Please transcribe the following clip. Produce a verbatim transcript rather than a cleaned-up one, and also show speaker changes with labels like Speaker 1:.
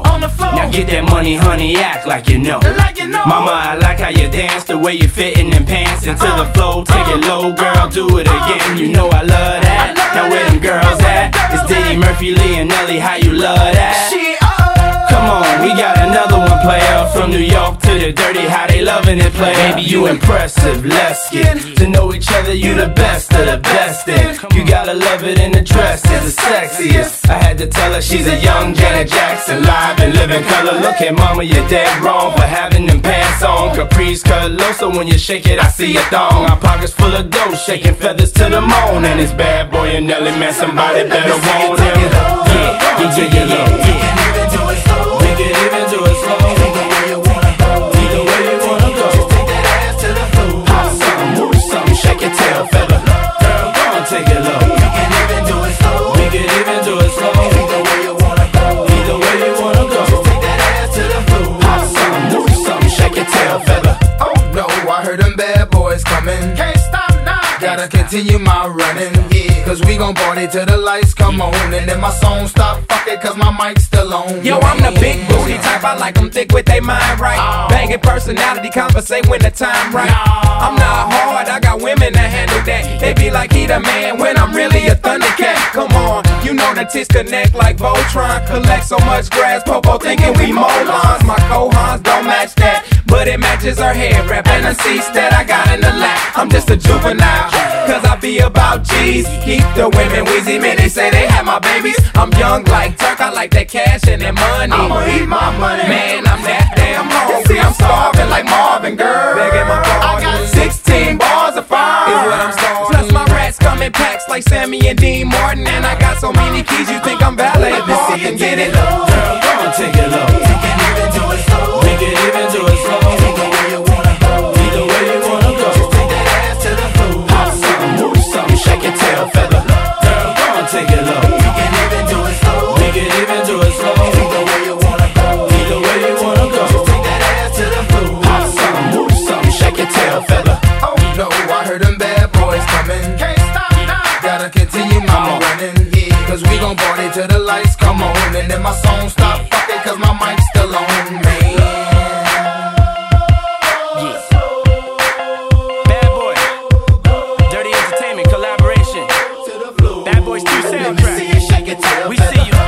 Speaker 1: on the floor.
Speaker 2: Now get that money, honey, act like you know.
Speaker 1: Like you know.
Speaker 2: Mama, I like how you dance, the way you fitting them pants into the flow. Take it low, girl, do it again. You know I love that. Now where them girls at? It's Diddy, Murphy, Lee, and Nelly. How you love that? Come on, we got another one player from New York to the dirty. How they loving it, play. Baby, you impressive. Let's get to know each other. You the best of the best. And you gotta love it in the dress. It's the sexiest. I had to tell her she's a young Janet Jackson, live and living color. Look at mama, you're dead wrong for having them pants on. Caprice cut low, so when you shake it, I see a thong. Our pockets full of dough, shaking feathers to the moon. And it's bad boy and Nelly, man, somebody better want him. Yeah, yeah, yeah, yeah, yeah, yeah. We can even do it slow. Either way you wanna go. Either way you wanna go. Just take that ass to the floor. Hop something, move something, shake your tail feather. Girl, go and take it low. We can even do it slow. We can even do it slow. Either way you wanna go. Either way you wanna go. Just take that ass to the floor. Hop something, move something, shake your tail feather.
Speaker 1: Oh no, I heard them bad boys coming. Can't stop now. Gotta continue my running, yeah. Cause we gon' party till the lights come on. And then my song stop, fuck it, cause my mic's still on.
Speaker 3: Yo, I'm the big booty type, I like them thick with they mind right. Banging personality, conversate when the time right. I'm not hard, I got women that handle that. They be like, he the man when I'm really a Thundercat. Come on, you know the tits connect like Voltron. Collect so much grass, Popo thinking we molons. My cohons don't match that, but it matches her hair wrap and the seats that I got in the lap. I'm just a juvenile, cause I be about G's. Keep the women wheezy, man, they say they have my babies. I'm young like Turk, I like that cash and that money.
Speaker 1: I'ma eat my money.
Speaker 3: Man, I'm that damn hungry. I'm starving like Marvin, girl. Begging my pardon. sixteen bars of fire is what I'm starting. Plus my rats come in packs like Sammy and Dean Martin. And I got so many keys, you think I'm valet parking. Get it low.
Speaker 2: Girl, go and take it low.
Speaker 1: We can even do it slow.
Speaker 2: We can even do it slow.
Speaker 1: Either way you wanna go.
Speaker 2: Either way you wanna go.
Speaker 1: Just take that ass to the floor.
Speaker 2: Hop something, move something, shake your tail feather. Girl, go and take it low.
Speaker 1: We can even do it slow.
Speaker 2: We can even do it slow.
Speaker 1: Either way you wanna go.
Speaker 2: Either way you wanna go.
Speaker 1: Just take that ass to the floor.
Speaker 2: Hop something, move something, shake your tail feather.
Speaker 1: Oh no, I heard them bad boys coming. Can't stop now. Gotta continue my running, yeah. Cause we gon' party till the lights come on. And then my song stop, fuck it, cause my mic's still on, man.
Speaker 2: Bad Boy, Dirty Entertainment collaboration. Bad Boys two soundtrack.
Speaker 1: Shake it till
Speaker 2: We see you.